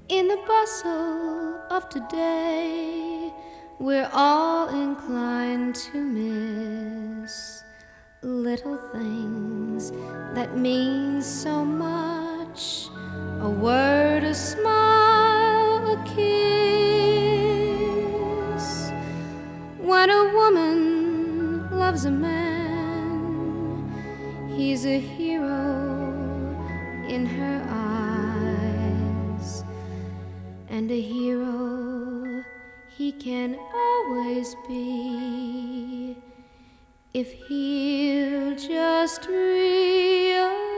In the bustle of today, we're all inclined to miss little things that mean so much. A word, a smile, a kiss. When a woman loves a man, he's a hero in her eyes, and a hero he can always be if he'll just realize